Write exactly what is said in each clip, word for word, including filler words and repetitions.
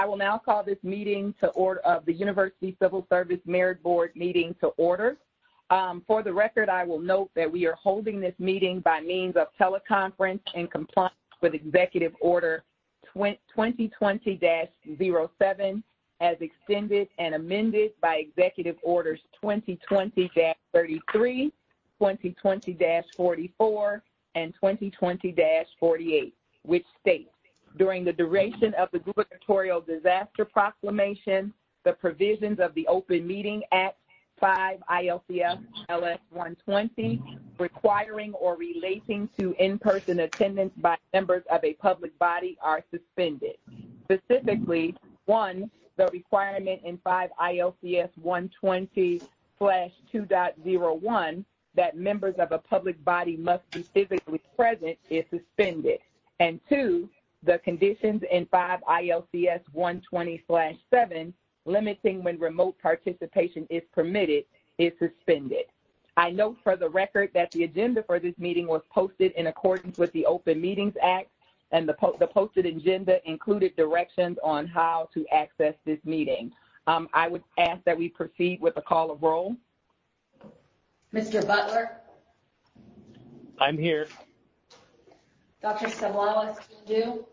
I will now call this meeting to order of the University Civil Service Merit Board meeting to order. Um, for the record, I will note that we are holding this meeting by means of teleconference in compliance with Executive Order twenty twenty dash zero seven as extended and amended by Executive Orders twenty twenty dash thirty-three, twenty twenty dash forty-four, and twenty twenty dash forty-eight, which states, during the duration of the gubernatorial disaster proclamation, the provisions of the Open Meeting Act five I L C S L S one twenty requiring or relating to in-person attendance by members of a public body are suspended. Specifically, one, the requirement in five I L C S one twenty slash two point oh one that members of a public body must be physically present is suspended. And two, the conditions in five I L C S one twenty slash seven limiting when remote participation is permitted is suspended. I note for the record that the agenda for this meeting was posted in accordance with the Open Meetings Act, and the, po the posted agenda included directions on how to access this meeting. Um, I would ask that we proceed with the call of roll. Mister Butler? I'm here. Doctor Savalas-Candu?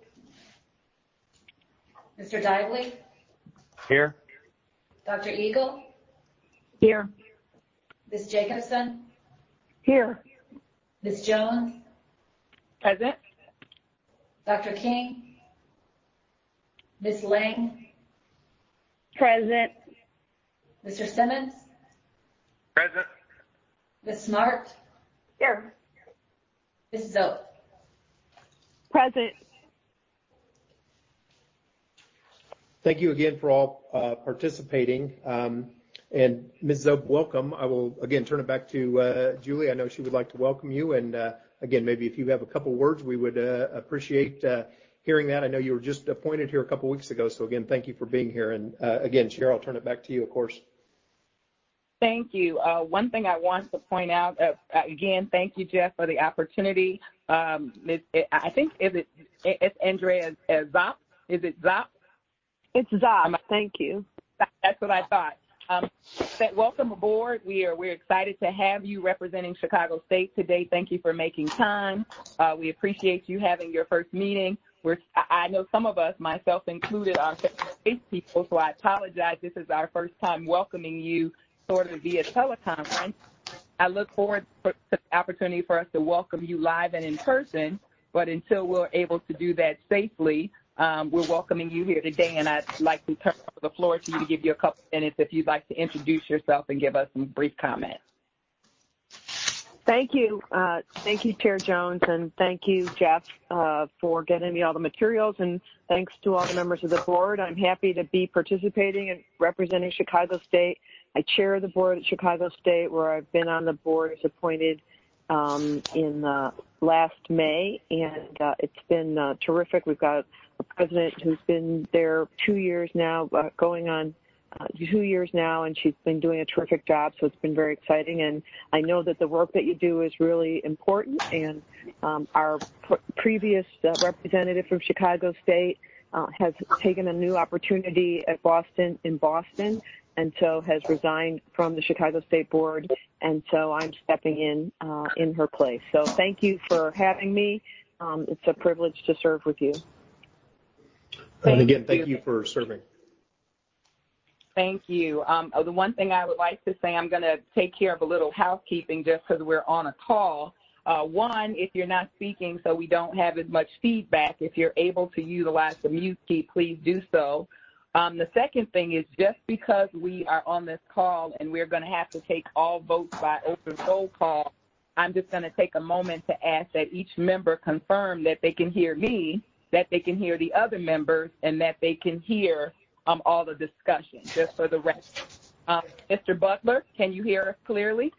Mister Dively? Here. Doctor Eagle? Here. Miz Jacobson? Here. Miz Jones? Present. Doctor King? Miz Lang? Present. Mister Simmons? Present. Miz Smart? Here. Miz Zoe? Present. Thank you again for all uh, participating. Um, and Miz Zobe, welcome. I will again turn it back to uh, Julie. I know she would like to welcome you. And uh, again, maybe if you have a couple words, we would uh, appreciate uh, hearing that. I know you were just appointed here a couple weeks ago. So again, thank you for being here. And uh, again, Cheryl, I'll turn it back to you, of course. Thank you. Uh, one thing I want to point out, uh, again, thank you, Jeff, for the opportunity. Um, it, it, I think, is it, it's Andrea Zop? Is it Zop? It's Zop. Thank you. That's what I thought. Um, welcome aboard. We are we're excited to have you representing Chicago State today. Thank you for making time. Uh, we appreciate you having your first meeting. We're, I know some of us, myself included, are face people, so I apologize. This is our first time welcoming you sort of via teleconference. I look forward to the opportunity for us to welcome you live and in person, but until we're able to do that safely, um, we're welcoming you here today, and I'd like to turn over the floor to you to give you a couple minutes if you'd like to introduce yourself and give us some brief comments. Thank you. Uh, thank you, Chair Jones, and thank you, Jeff, uh, for getting me all the materials, and thanks to all the members of the board. I'm happy to be participating and representing Chicago State. I chair the board at Chicago State, where I've been on the board as appointed um, in uh, last May, and uh, it's been uh, terrific. We've got a president who's been there two years now, uh, going on uh, two years now, and she's been doing a terrific job, so it's been very exciting. And I know that the work that you do is really important, and um, our previous uh, representative from Chicago State uh, has taken a new opportunity at Boston, in Boston, and so has resigned from the Chicago State Board, and so I'm stepping in uh, in her place. So thank you for having me. Um, it's a privilege to serve with you. And again, thank you for serving. Thank you. Um, the one thing I would like to say, I'm going to take care of a little housekeeping just because we're on a call. Uh, one, if you're not speaking so we don't have as much feedback, if you're able to utilize the mute key, please do so. Um, the second thing is just because we are on this call and we're going to have to take all votes by open roll call, I'm just going to take a moment to ask that each member confirm that they can hear me, that they can hear the other members, and that they can hear um, all the discussion, just for the record. Um, Mister Butler, can you hear us clearly?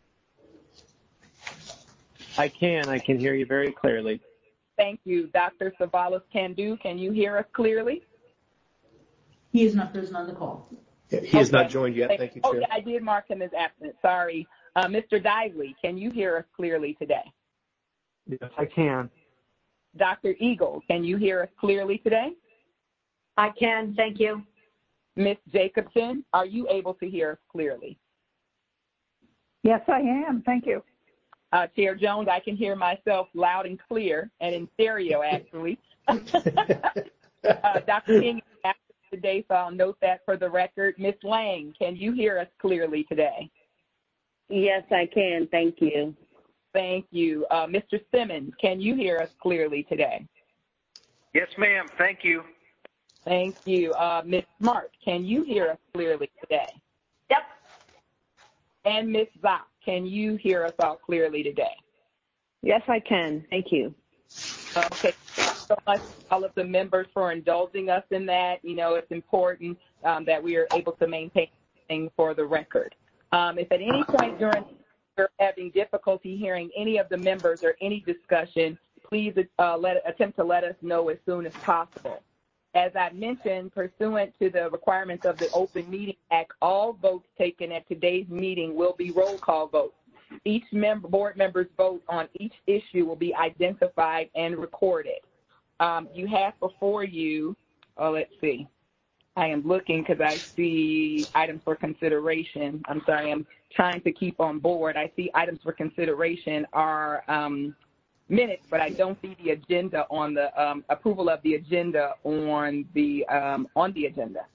I can. I can hear you very clearly. Thank you. Doctor Savalas-Candu, can you hear us clearly? He is not present on the call. Yeah, he has okay. not joined yet. Thank you, Chair. Okay, I did mark him as absent. Sorry. Uh, Mister Dively, can you hear us clearly today? Yes, I can. Doctor Eagle, can you hear us clearly today? I can, thank you. Miz Jacobson, are you able to hear us clearly? Yes, I am. Thank you. Uh, Chair Jones, I can hear myself loud and clear, and in stereo, actually. uh, Doctor King is absent today, so I'll note that for the record. Miz Lang, can you hear us clearly today? Yes, I can. Thank you. Thank you. Uh, Mister Simmons, can you hear us clearly today? Yes, ma'am. Thank you. Thank you. Uh, Miz Smart, can you hear us clearly today? Yep. And Miz Zopp, can you hear us all clearly today? Yes, I can. Thank you. Okay. Thanks so much, all of the members, for indulging us in that. You know, it's important um, that we are able to maintain things for the record. Um, if at any point during you're having difficulty hearing any of the members or any discussion, please uh, let, attempt to let us know as soon as possible. As I mentioned, pursuant to the requirements of the Open Meeting Act, all votes taken at today's meeting will be roll call votes. Each member, board member's vote on each issue will be identified and recorded. Um, you have before you, oh, let's see. I am looking because I see items for consideration. I'm sorry, I'm trying to keep on board. I see items for consideration are um, minutes, but I don't see the agenda on the um, approval of the agenda on the um, on the agenda.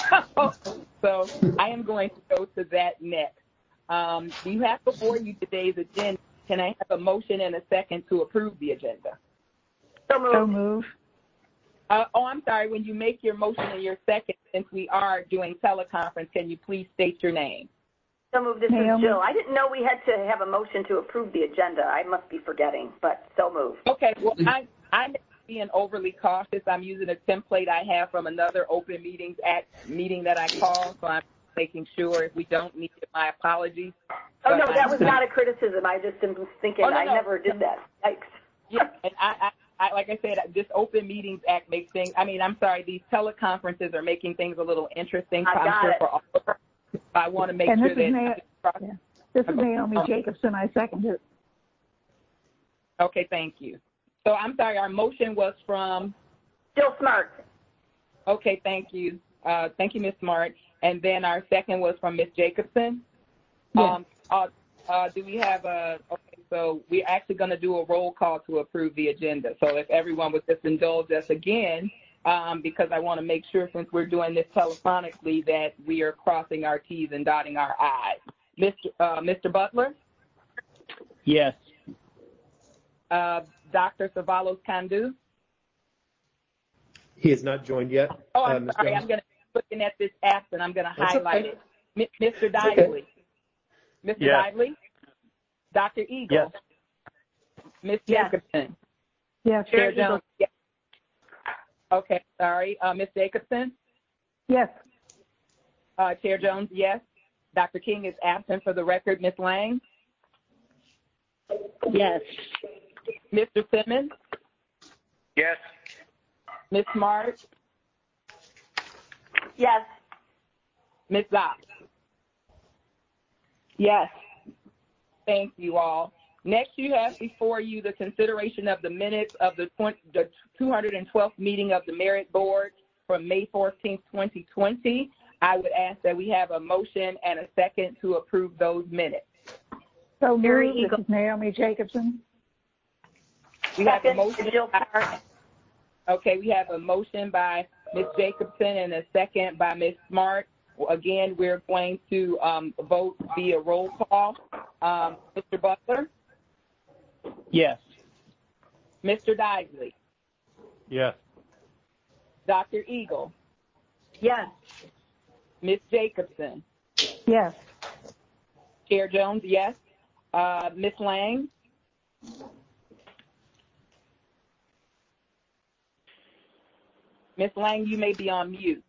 So I am going to go to that next. Um, do you have before you today's agenda? Can I have a motion and a second to approve the agenda? So moved. So move. Uh, oh, I'm sorry. When you make your motion and your second, since we are doing teleconference, can you please state your name? So moved. This Naomi. is Jill. I didn't know we had to have a motion to approve the agenda. I must be forgetting, but so moved. Okay. Well, I, I'm being overly cautious. I'm using a template I have from another Open Meetings Act meeting that I called, so I'm making sure if we don't need it, my apologies. Oh, no, But that I- was not a criticism. I just am thinking Oh, no, I no. never did that. Yikes. Yeah, and I, I, I, like I said, this Open Meetings Act makes things, I mean, I'm sorry, these teleconferences are making things a little interesting, I I'm got sure, it. for all of us. I want to make And sure this is that. Na- yeah. This is Naomi Jacobson. I second it. Okay, thank you. So I'm sorry, our motion was from, Jill Smart. okay, thank you. Uh, thank you, Miz Smart. And then our second was from Miz Jacobson. Yes. Um, uh, uh, do we have a, okay, so we're actually going to do a roll call to approve the agenda. So if everyone would just indulge us again, um, because I want to make sure since we're doing this telephonically that we are crossing our T's and dotting our I's. Mister Uh, Mister Butler? Yes. Uh, Doctor Savalos Kandu? He has not joined yet. Oh, I'm uh, sorry. I'm going to be looking at this app and I'm going to That's highlight okay. it. M- Mister That's Dively? okay. Mister Yes. Dively? Doctor Eagle? Yes. Miz Yes. Jacobson? Yes. Chair Jones? Yes. Okay, sorry. Uh, Miz Jacobson? Yes. Uh, Chair Jones, yes. Doctor King is absent for the record. Miz Lang? Yes. Mister Simmons? Yes. Miz Smart? Yes. Miz Zopp? Yes. Thank you all. Next, you have before you the consideration of the minutes of the, twenty, the two hundred twelfth meeting of the Merit Board from May fourteenth, twenty twenty. I would ask that we have a motion and a second to approve those minutes. So Mary move. This Eagle. is Naomi Jacobson. We have a Second, motion. Jill Smart. Okay, we have a motion by Miz Jacobson and a second by Miz Smart. Again, we're going to um, vote via roll call. Um, Mister Butler? Yes. Mister Dively? Yes. Doctor Eagle? Yes. Miz Jacobson? Yes. Chair Jones, yes. Uh, Miz Lang? Miz Lang, you may be on mute.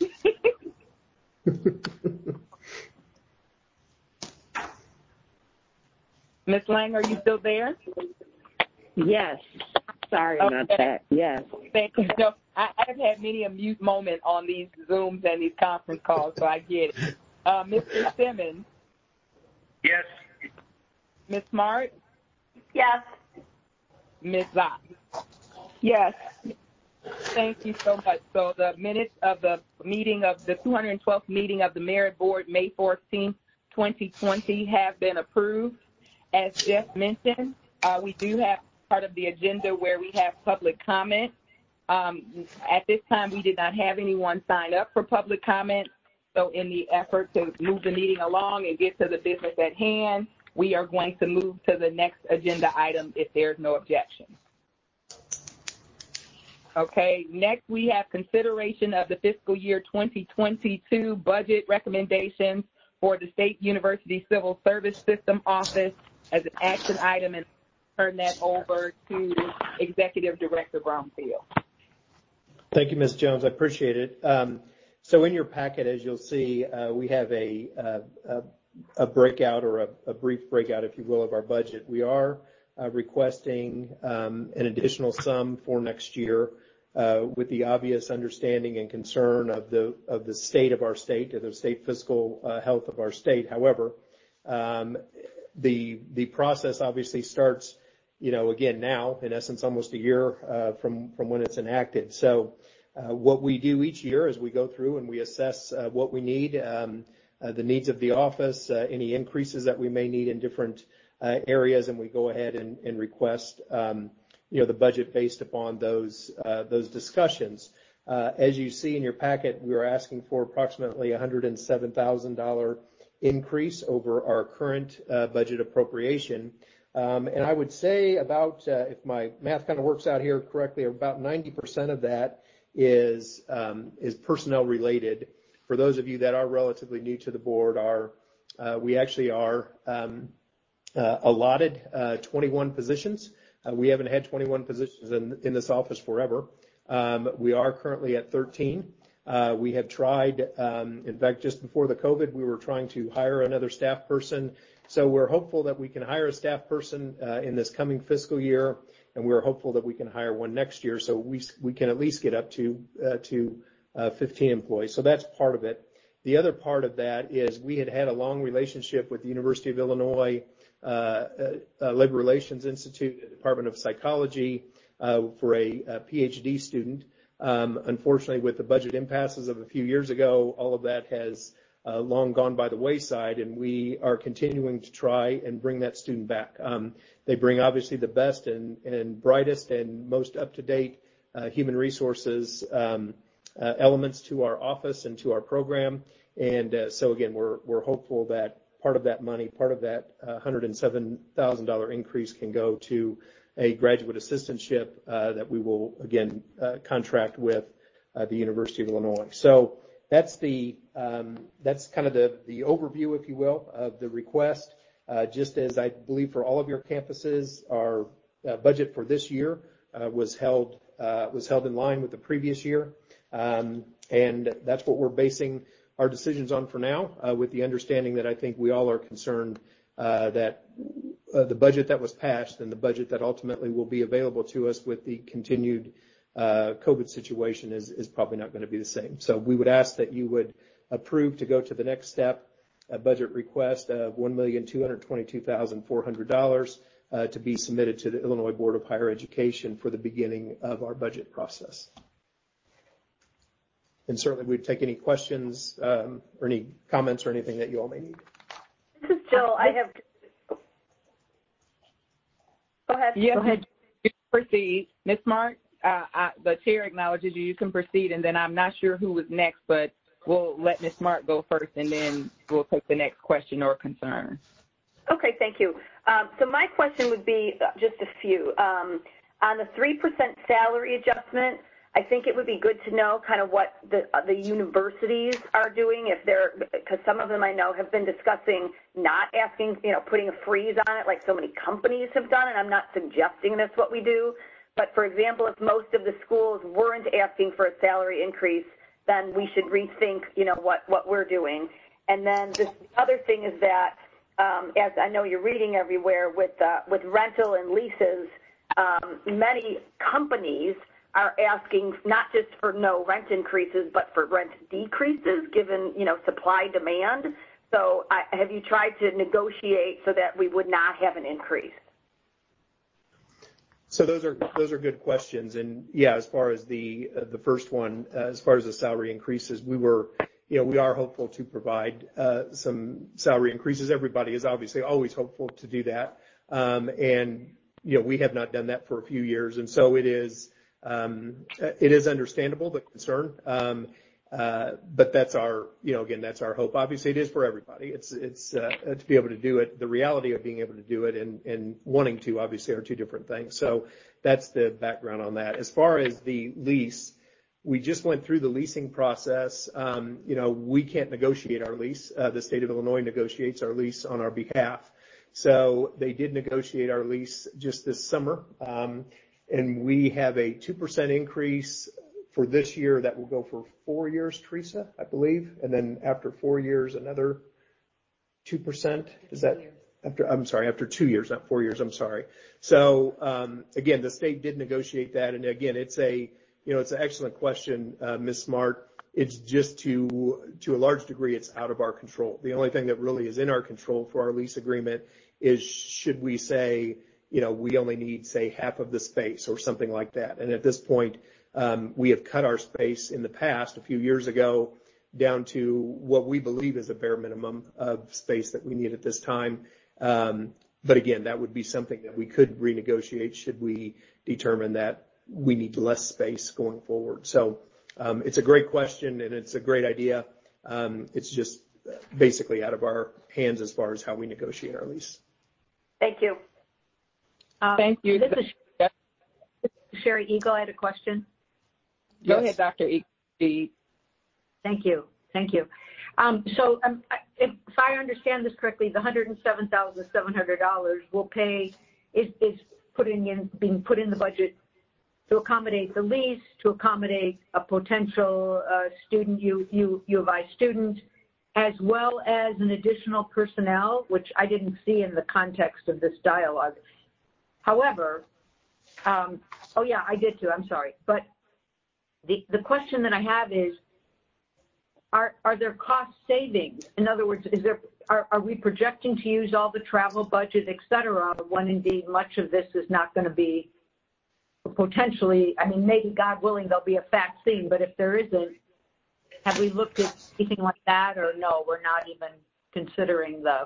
Miz Lang, are you still there? Yes. Sorry about Okay. that. Yes. Thank you. No, I, I've had many a mute moment on these Zooms and these conference calls, so I get it. Uh, Mister Simmons? Yes. Miz Smart? Yes. Miz Zopp? Yes. Thank you so much. So the minutes of the meeting of the two hundred twelfth meeting of the Merit Board, May fourteenth, twenty twenty, have been approved. As Jeff mentioned, uh, we do have part of the agenda where we have public comment. Um, at this time, we did not have anyone sign up for public comment. So in the effort to move the meeting along and get to the business at hand, we are going to move to the next agenda item if there's no objection. Okay, next we have consideration of the fiscal year twenty twenty-two budget recommendations for the State University Civil Service System Office as an action item, and turn that over to Executive Director Bromfield. Thank you, Miz Jones. I appreciate it. Um, so in your packet, as you'll see, uh, we have a, uh, a, a breakout or a, a brief breakout, if you will, of our budget. We are uh, requesting um, an additional sum for next year uh, with the obvious understanding and concern of the of the state of our state, of the state fiscal uh, health of our state. However, um, the the process obviously starts, you know, again now, in essence, almost a year uh, from from when it's enacted. So uh, what we do each year is we go through and we assess uh, what we need, um, uh, the needs of the office, uh, any increases that we may need in different uh, areas, and we go ahead and, and request, um, you know, the budget based upon those uh, those discussions. Uh, as you see in your packet, we are asking for approximately one hundred seven thousand dollars increase over our current uh, budget appropriation. Um, and I would say about, uh, if my math kind of works out here correctly, about ninety percent of that is um, is personnel related. For those of you that are relatively new to the board, are uh, we actually are um, uh, allotted uh, twenty-one positions. Uh, we haven't had twenty-one positions in, in this office forever. Um, we are currently at thirteen. Uh, we have tried, um, in fact, just before the COVID, we were trying to hire another staff person. So we're hopeful that we can hire a staff person uh, in this coming fiscal year, and we're hopeful that we can hire one next year. So we we can at least get up to uh, to uh, fifteen employees. So that's part of it. The other part of that is we had had a long relationship with the University of Illinois uh, uh, Labor Relations Institute, Department of Psychology, uh, for a, a PhD student. Um, unfortunately, with the budget impasses of a few years ago, all of that has uh, long gone by the wayside, and we are continuing to try and bring that student back. Um, they bring obviously the best and, and brightest and most up-to-date uh, human resources um, uh, elements to our office and to our program. And uh, so again, we're we're hopeful that part of that money, part of that uh, one hundred seven thousand dollars increase can go to a graduate assistantship uh, that we will, again, uh, contract with uh, the University of Illinois. So that's the um, that's kind of the, the overview, if you will, of the request. Uh, just as I believe for all of your campuses, our uh, budget for this year uh, was held uh, was held in line with the previous year, um, and that's what we're basing our decisions on for now, uh, with the understanding that I think we all are concerned uh, that Uh, the budget that was passed and the budget that ultimately will be available to us with the continued uh, COVID situation is, is probably not going to be the same. So we would ask that you would approve to go to the next step, a budget request of one million two hundred twenty-two thousand four hundred dollars uh, to be submitted to the Illinois Board of Higher Education for the beginning of our budget process. And certainly we'd take any questions um, or any comments or anything that you all may need. This is Jill. I have. Go ahead. Yes, Go ahead. You can proceed. Miz Smart, uh, I, the chair acknowledges you. You can proceed, and then I'm not sure who was next, but we'll let Miz Smart go first, and then we'll take the next question or concern. Okay, thank you. Um, so my question would be just a few. Um, on the three percent salary adjustment, I think it would be good to know kind of what the, uh, the universities are doing, if they're, because some of them I know have been discussing not asking, you know, putting a freeze on it like so many companies have done, and I'm not suggesting that's what we do. But for example, if most of the schools weren't asking for a salary increase, then we should rethink, you know, what, what we're doing. And then this, the other thing is that, um, as I know you're reading everywhere with, uh, with rental and leases, um, many companies are asking not just for no rent increases, but for rent decreases, given, you know, supply demand. So I, have you tried to negotiate so that we would not have an increase? So those are those are good questions, and yeah, as far as the uh, the first one, uh, as far as the salary increases, we were, you know, we are hopeful to provide uh, some salary increases. Everybody is obviously always hopeful to do that, um, and you know, we have not done that for a few years, and so it is um, it is understandable, the concern. Um, Uh, but that's our, you know, again, that's our hope. Obviously, it is for everybody. It's it's uh, to be able to do it. The reality of being able to do it and, and wanting to, obviously, are two different things. So that's the background on that. As far as the lease, we just went through the leasing process. Um, you know, we can't negotiate our lease. Uh, the state of Illinois negotiates our lease on our behalf. So they did negotiate our lease just this summer, um, and we have a two percent increase for this year that will go for four years, Teresa, I believe, and then after four years, another two percent. Is that after? I'm sorry, after two years, not four years. I'm sorry. So um, again, the state did negotiate that, and again, it's a you know it's an excellent question, uh, Miz Smart. It's just to to a large degree, it's out of our control. The only thing that really is in our control for our lease agreement is should we say, you know, we only need say half of the space or something like that, and at this point. Um, we have cut our space in the past, a few years ago, down to what we believe is a bare minimum of space that we need at this time. Um, but again, that would be something that we could renegotiate should we determine that we need less space going forward. So um, it's a great question and it's a great idea. Um, it's just basically out of our hands as far as how we negotiate our lease. Thank you. Uh, Thank you. This is, this is Sherry Eagle. I had a question. Go Yes. ahead, Doctor E. Thank you. Thank you. Um, so um, if, if I understand this correctly, the one hundred seven thousand seven hundred dollars will pay is, is putting in being put in the budget to accommodate the lease, to accommodate a potential uh, student U, U, U of I student, as well as an additional personnel, which I didn't see in the context of this dialogue. However, um, oh yeah, I did too. I'm sorry, but The, the question that I have is, are, are there cost savings? In other words, is there, are, are we projecting to use all the travel budget, et cetera, when indeed much of this is not going to be potentially, I mean, maybe God willing, there'll be a vaccine, but if there isn't, have we looked at anything like that, or no, we're not even considering the,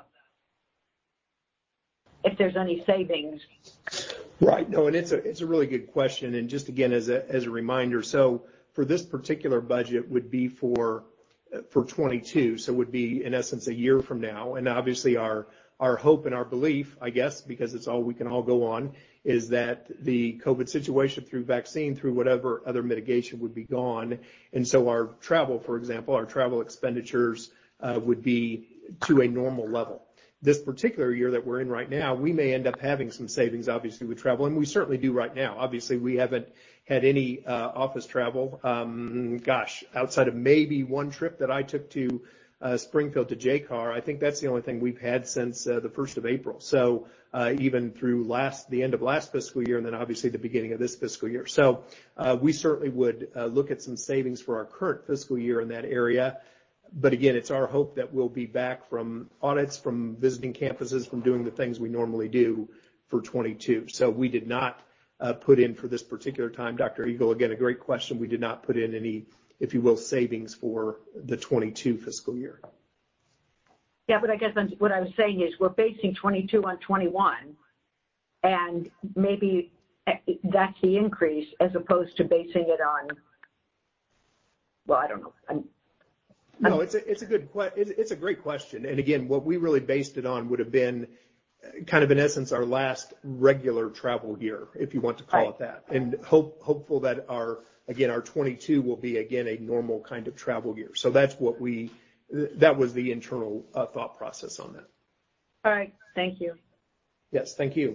if there's any savings? Right. No, and it's a it's a really good question. And just again, as a as a reminder, so for this particular budget would be for for twenty-two, so would be in essence a year from now. And obviously, our our hope and our belief, I guess, because it's all we can all go on, is that the COVID situation through vaccine, through whatever other mitigation would be gone, and so our travel, for example, our travel expenditures uh, would be to a normal level. This particular year that we're in right now, we may end up having some savings, obviously, with travel, and we certainly do right now. Obviously, we haven't had any uh, office travel, um, gosh, outside of maybe one trip that I took to uh, Springfield to J CAR. I think that's the only thing we've had since uh, the first of April. So uh, even through last the end of last fiscal year and then obviously the beginning of this fiscal year. So uh, we certainly would uh, look at some savings for our current fiscal year in that area. But again, it's our hope that we'll be back from audits, from visiting campuses, from doing the things we normally do for twenty-two. So we did not uh, put in for this particular time, Doctor Eagle, again, a great question. We did not put in any, if you will, savings for the twenty-two fiscal year. Yeah, but I guess what I was saying is we're basing twenty-two on twenty-one, and maybe that's the increase as opposed to basing it on, well, I don't know. I'm, No, it's a it's a good it's, it's a great question, and again, what we really based it on would have been kind of in essence our last regular travel year, if you want to call right. it that, and hope hopeful that our again our twenty-two will be again a normal kind of travel year. So that's what we that was the internal uh, thought process on that. All right, thank you. Yes, thank you.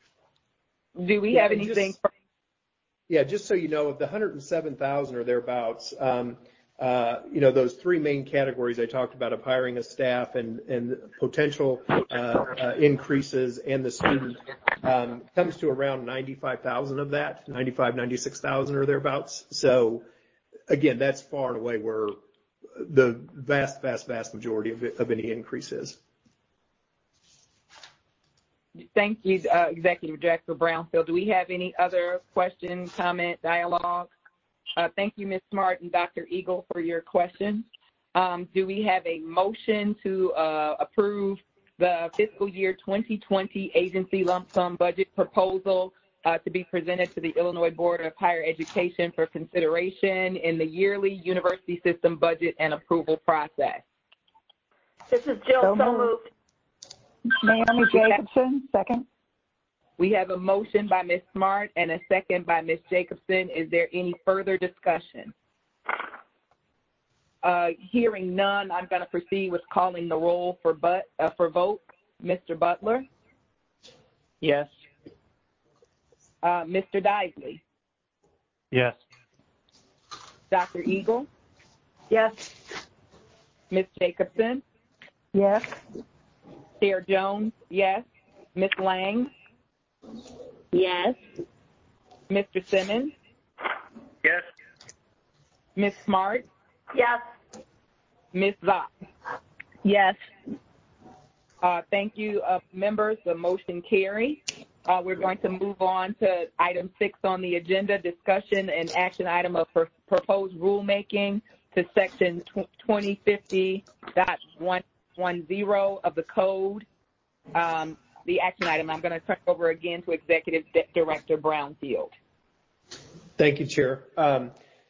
Do we yeah, have anything? Just, for- yeah, just so you know, of the one hundred seven thousand or thereabouts. Um, Uh, you know, those three main categories I talked about of hiring a staff and, and potential uh, uh, increases and the student um, comes to around ninety-five thousand of that, ninety-five, ninety-six thousand or thereabouts. So again, that's far and away where the vast, vast, vast majority of, it, of any increase is. Thank you, uh, Executive Director Brownfield. Do we have any other question, comment, dialogue? Uh, thank you, Miz Smart and Doctor Eagle, for your questions. Um, do we have a motion to uh, approve the fiscal year twenty twenty agency lump sum budget proposal uh, to be presented to the Illinois Board of Higher Education for consideration in the yearly university system budget and approval process? This is Jill, so, so moved. Naomi Jacobson, second. We have a motion by Miz Smart and a second by Miz Jacobson. Is there any further discussion? Uh, hearing none, I'm going to proceed with calling the roll for, but, uh, for vote. Mister Butler? Yes. Uh, Mister Deisley? Yes. Doctor Eagle? Yes. Miz Jacobson? Yes. Chair Jones? Yes. Miz Lang? Yes. Mister Simmons? Yes. Miz Smart? Yes. Miz Zopp? Yes. Uh, thank you, uh, members. The motion carries. Uh, we're going to move on to item six on the agenda, discussion and action item of pr proposed rulemaking to section twenty fifty point one ten of the code. Um, the action item, I'm going to turn it over again to Executive Director Brownfield. Thank you, Chair. Um,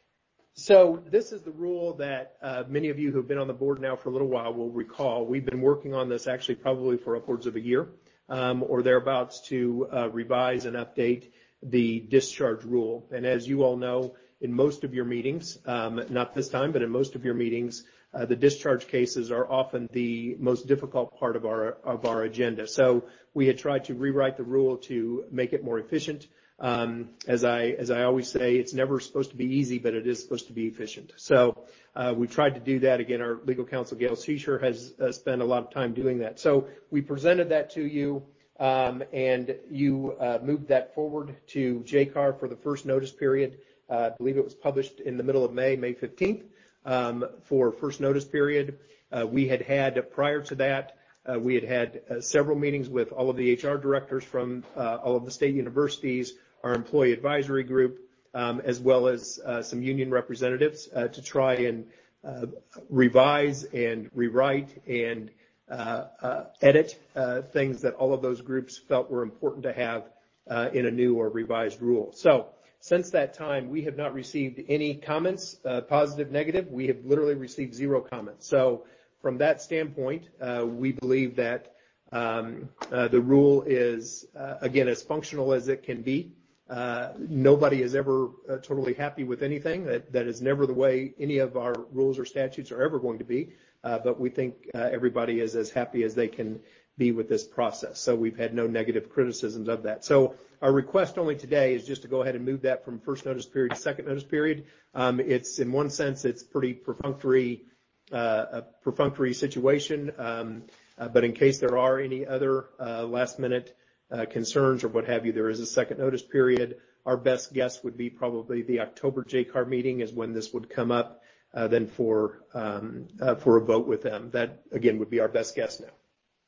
So this is the rule that uh, many of you who have been on the board now for a little while will recall. We've been working on this actually probably for upwards of a year um, or thereabouts to uh, revise and update the discharge rule. And as you all know, in most of your meetings, um, not this time, but in most of your meetings, uh, the discharge cases are often the most difficult part of our of our agenda. So we had tried to rewrite the rule to make it more efficient. Um, as I as I always say, it's never supposed to be easy, but it is supposed to be efficient. So uh, we tried to do that. Again, our legal counsel, Gail Seisher, has uh, spent a lot of time doing that. So we presented that to you, um, and you uh, moved that forward to J C A R for the first notice period. Uh, I believe it was published in the middle of May, May fifteenth, um, for first notice period. Uh, we had had, prior to that, uh, we had had uh, several meetings with all of the H R directors from uh, all of the state universities, our employee advisory group, um, as well as uh, some union representatives uh, to try and uh, revise and rewrite and uh, uh, edit uh, things that all of those groups felt were important to have uh, in a new or revised rule. So since that time, we have not received any comments, uh, positive, negative. We have literally received zero comments. So from that standpoint, uh, we believe that um, uh, the rule is, uh, again, as functional as it can be. Uh, nobody is ever uh, totally happy with anything. That, that is never the way any of our rules or statutes are ever going to be. Uh, but we think uh, everybody is as happy as they can be with this process. So we've had no negative criticisms of that. So our request only today is just to go ahead and move that from first notice period to second notice period. Um, it's, in one sense, it's pretty perfunctory, uh, a perfunctory situation. Um, uh, but in case there are any other uh, last minute Uh, concerns or what have you, there is a second notice period. Our best guess would be probably the October J C A R meeting is when this would come up, uh, then for um, uh, for a vote with them. That, again, would be our best guess now.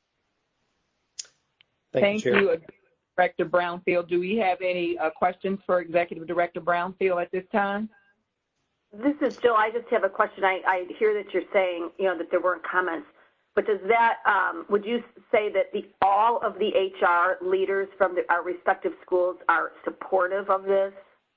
Thank, Thank you, Chair. you, Director Brownfield. Do we have any uh, questions for Executive Director Brownfield at this time? This is Jill. I just have a question. I, I hear that you're saying, you know, that there weren't comments. But does that, um, would you say that the, all of the H R leaders from the, our respective schools are supportive of this?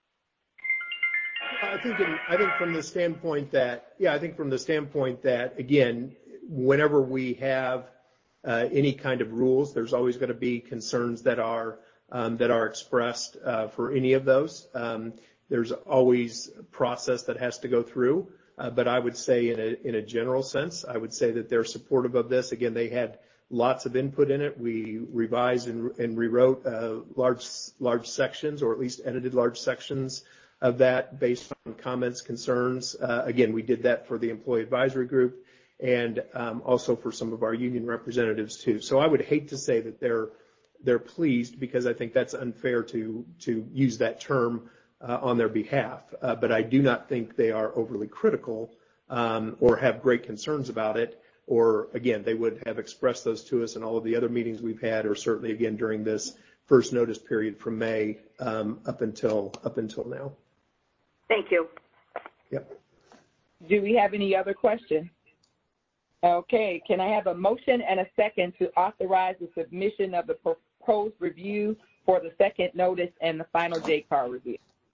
I think, in, I think from the standpoint that, yeah, I think from the standpoint that, again, whenever we have uh, any kind of rules, there's always going to be concerns that are um, that are expressed uh, for any of those. Um, there's always a process that has to go through. Uh, but I would say in a, in a general sense, I would say that they're supportive of this. Again, they had lots of input in it. We revised and, and rewrote uh, large, large sections, or at least edited large sections of that based on comments, concerns. Uh, again, we did that for the employee advisory group and um, also for some of our union representatives too. So I would hate to say that they're, they're pleased, because I think that's unfair to, to use that term Uh, on their behalf, uh, but I do not think they are overly critical um, or have great concerns about it or again, they would have expressed those to us in all of the other meetings we've had, or certainly again during this first notice period from May um, up until up until now. Thank you. Yep. Do we have any other questions? Okay, can I have a motion and a second to authorize the submission of the proposed review for the second notice and the final J C A R review?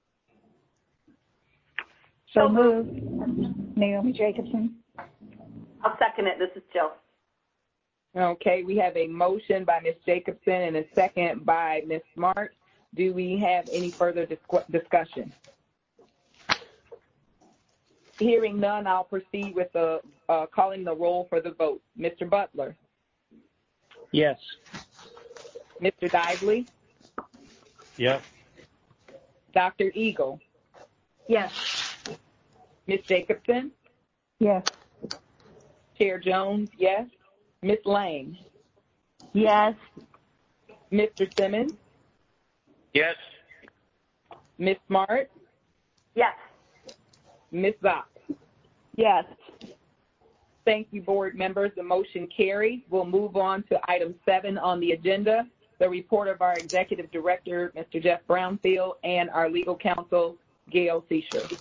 So moved. Naomi Jacobson. I'll second it. This is Jill. Okay, we have a motion by Miz Jacobson and a second by Miz Smart. Do we have any further dis discussion? Hearing none, I'll proceed with the uh, calling the roll for the vote. Mister Butler. Yes. Mister Dively. Yes. Doctor Eagle. Yes. Miz Jacobson. Yes. Chair Jones, yes. Miz Lang. Yes. Mister Simmons. Yes. Miz Smart. Yes. Miz Zopp. Yes. Thank you, board members. The motion carries. We'll move on to item seven on the agenda, the report of our executive director, Mister Jeff Brownfield, and our legal counsel, Gail Seisher.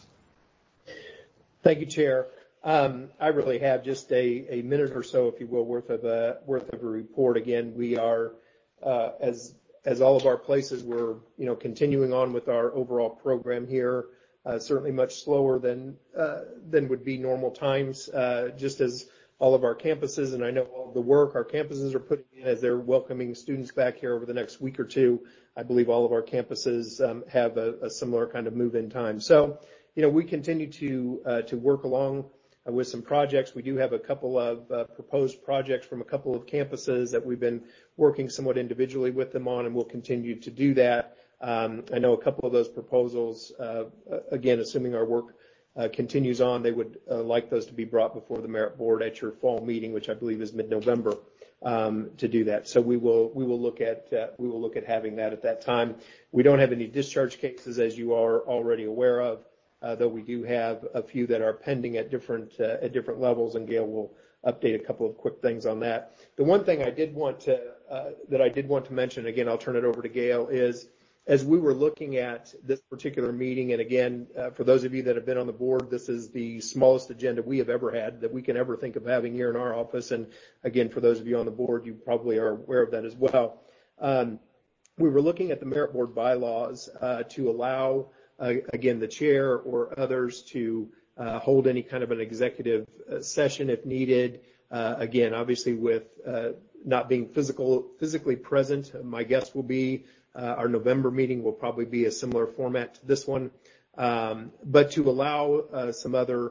Thank you, Chair. Um, I really have just a, a minute or so, if you will, worth of a worth of a report. Again, we are uh, as as all of our places, we're you know continuing on with our overall program here. Uh, certainly much slower than uh, than would be normal times, uh, just as all of our campuses, and I know all of the work our campuses are putting in as they're welcoming students back here over the next week or two. I believe all of our campuses um, have a, a similar kind of move-in time. So, you know, we continue to uh, to work along uh, with some projects. We do have a couple of uh, proposed projects from a couple of campuses that we've been working somewhat individually with them on, and we'll continue to do that. Um, I know a couple of those proposals, uh, again, assuming our work uh, continues on, they would uh, like those to be brought before the Merit Board at your fall meeting, which I believe is mid-November, um, to do that. So we will we will look at uh, we will look at having that at that time. We don't have any discharge cases, as you are already aware of, uh, though we do have a few that are pending at different uh, at different levels, and Gail will update a couple of quick things on that. The one thing I did want to uh, that I did want to mention, again, I'll turn it over to Gail, is as we were looking at this particular meeting, and again, uh, for those of you that have been on the board, this is the smallest agenda we have ever had that we can ever think of having here in our office. And again, for those of you on the board, you probably are aware of that as well. Um, we were looking at the Merit Board bylaws uh, to allow, uh, again, the chair or others to uh, hold any kind of an executive uh, session if needed. Uh, again, obviously with uh, not being physical, physically present, my guess will be Uh, our November meeting will probably be a similar format to this one, um, but to allow uh, some other,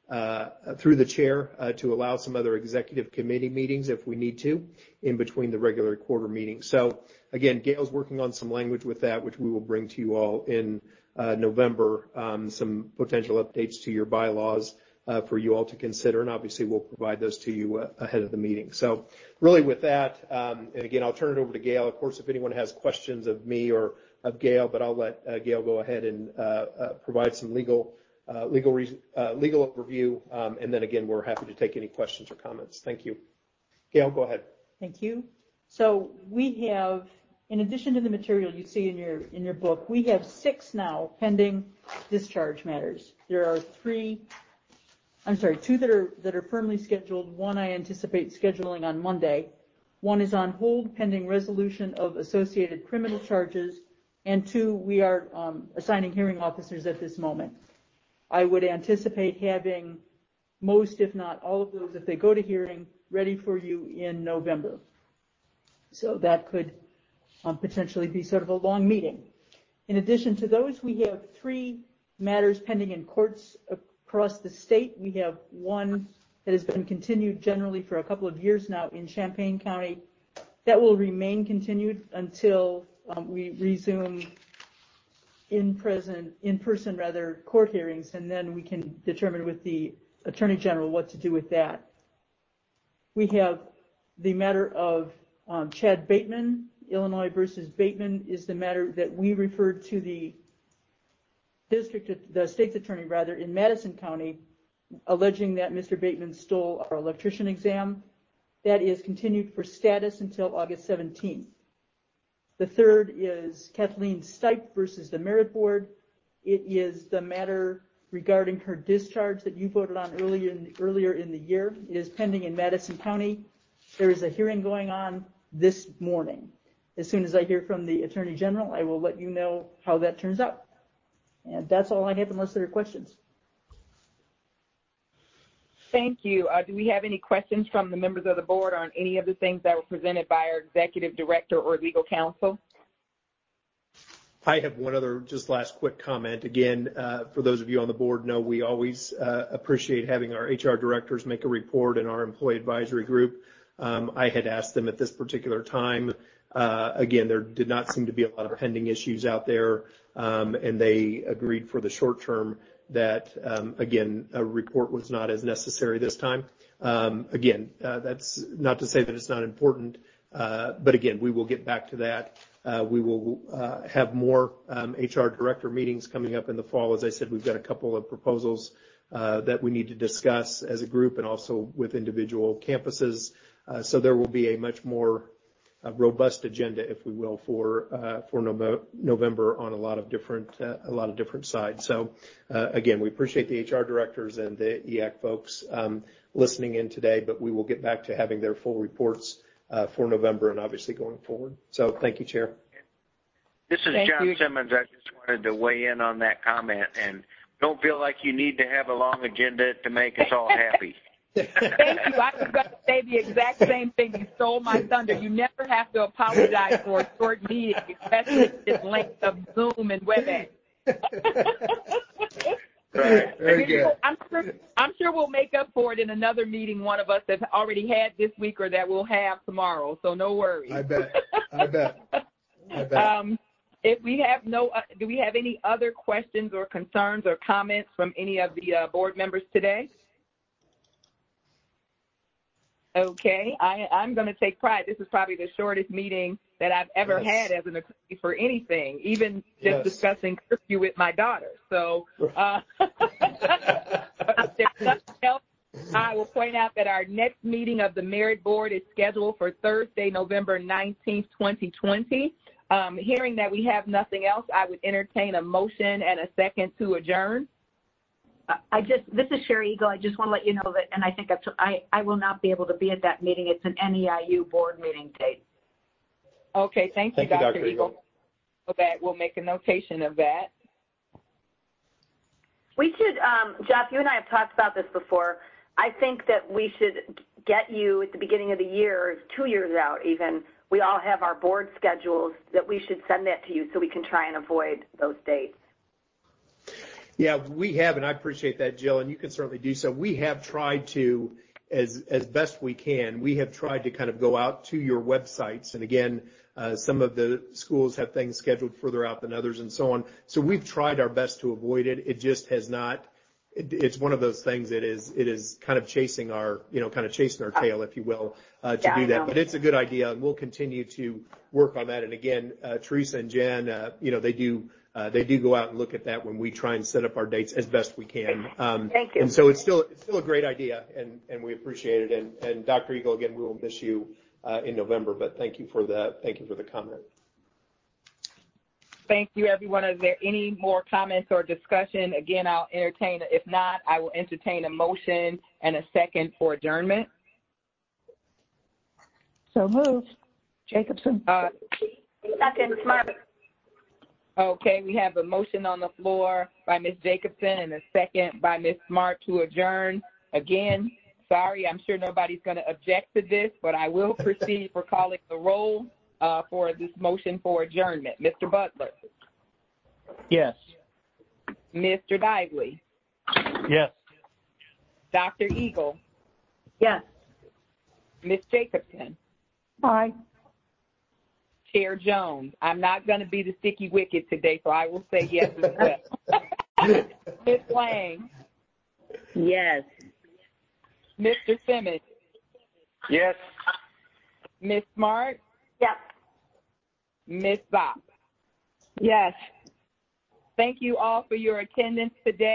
uh, through the chair, uh, to allow some other executive committee meetings if we need to in between the regular quarter meetings. So again, Gail's working on some language with that, which we will bring to you all in uh, November, um, some potential updates to your bylaws Uh, for you all to consider, and obviously we'll provide those to you uh, ahead of the meeting. So really with that, um, and again, I'll turn it over to Gail. Of course, if anyone has questions of me or of Gail, but I'll let uh, Gail go ahead and uh, uh, provide some legal uh, legal uh, legal overview, um, and then again, we're happy to take any questions or comments. Thank you. Gail, go ahead. Thank you. So we have, in addition to the material you see in your in your book, we have six now pending discharge matters. There are three I'm sorry, two that are that are firmly scheduled. One I anticipate scheduling on Monday. One is on hold pending resolution of associated criminal charges, and two, we are um, assigning hearing officers at this moment. I would anticipate having most, if not all of those, if they go to hearing, ready for you in November. So that could um, potentially be sort of a long meeting. In addition to those, we have three matters pending in courts across the state. We have one that has been continued generally for a couple of years now in Champaign County. That will remain continued until um, we resume in present, in person rather, court hearings, and then we can determine with the Attorney General what to do with that. We have the matter of um, Chad Bateman, Illinois versus Bateman is the matter that we referred to the district, the state's attorney rather, in Madison County alleging that Mister Bateman stole our electrician exam. That is continued for status until August seventeenth. The third is Kathleen Stipe versus the Merit Board. It is the matter regarding her discharge that you voted on earlier in, earlier in the year. It is pending in Madison County. There is a hearing going on this morning. As soon as I hear from the Attorney General, I will let you know how that turns out. And that's all I have unless there are questions. Thank you. Uh, do we have any questions from the members of the board on any of the things that were presented by our executive director or legal counsel? I have one other just last quick comment. Again, uh, for those of you on the board know we always uh, appreciate having our H R directors make a report in our employee advisory group. Um, I had asked them at this particular time. Uh, again, there did not seem to be a lot of pending issues out there, um, and they agreed for the short term that, um, again, a report was not as necessary this time. Um, again, uh, that's not to say that it's not important, uh, but again, we will get back to that. Uh, we will uh, have more um, H R director meetings coming up in the fall. As I said, we've got a couple of proposals uh, that we need to discuss as a group and also with individual campuses. Uh, so there will be a much more uh, robust agenda, if we will, for uh, for no- November on a lot of different uh, a lot of different sides. So uh, again, we appreciate the H R directors and the E A C folks um, listening in today, but we will get back to having their full reports uh, for November and obviously going forward. So thank you, Chair. This is Thank John you. Simmons. I just wanted to weigh in on that comment, and don't feel like you need to have a long agenda to make us all happy. Thank you. I was going to say the exact same thing. You stole my thunder. You never have to apologize for a short meeting, especially this length of Zoom and WebEx. Right. Very good. I'm sure, I'm sure we'll make up for it in another meeting one of us has already had this week or that we'll have tomorrow, so no worries. I bet. I bet. I bet. Um, if we have no, uh, do we have any other questions or concerns or comments from any of the uh, board members today? Okay, I, I'm going to take pride. This is probably the shortest meeting that I've ever Yes. had as an attorney for anything, even just Yes. discussing curfew with my daughter. So uh, if there's nothing else, I will point out that our next meeting of the Merit Board is scheduled for Thursday, November nineteenth, twenty twenty. Um, hearing that we have nothing else, I would entertain a motion and a second to adjourn. I just, this is Sherry Eagle. I just want to let you know that, and I think I've, I, I will not be able to be at that meeting. It's an N E I U board meeting date. Okay, thank you, Thank you, Doctor Doctor Eagle. Eagle. So that we'll make a notation of that. We should, um, Jeff, you and I have talked about this before. I think that we should get you at the beginning of the year, two years out even, we all have our board schedules, that we should send that to you so we can try and avoid those dates. Yeah, we have, and I appreciate that, Jill, and you can certainly do so. We have tried to, as as best we can, we have tried to kind of go out to your websites. And again, uh, some of the schools have things scheduled further out than others and so on. So we've tried our best to avoid it. It just has not, it, it's one of those things that is, it is kind of chasing our, you know, kind of chasing our tail, if you will, uh, to Yeah, do I that. know. But it's a good idea, and we'll continue to work on that. And again, uh, Teresa and Jen, uh, you know, they do, Uh, they do go out and look at that when we try and set up our dates as best we can. Um, Thank you. And so it's still it's still a great idea, and, and we appreciate it. And, and Doctor Eagle, again, we will miss you uh, in November, but thank you for the thank you for the comment. Thank you, everyone. Is there any more comments or discussion? Again, I'll entertain. If not, I will entertain a motion and a second for adjournment. So moved. Jacobson. Uh, Second, Smart. Okay, we have a motion on the floor by Miz Jacobson and a second by Miz Smart to adjourn. Again, sorry, I'm sure nobody's going to object to this, but I will proceed for calling the roll uh, for this motion for adjournment. Mister Butler. Yes. Mister Dively. Yes. Doctor Eagle. Yes. Miz Jacobson. Aye. Chair Jones. I'm not going to be the sticky wicket today, so I will say yes as well. Miz Lang. Yes. Mister Simmons. Yes. Miz Smart. Yes. Miz Zopp. Yes. Thank you all for your attendance today.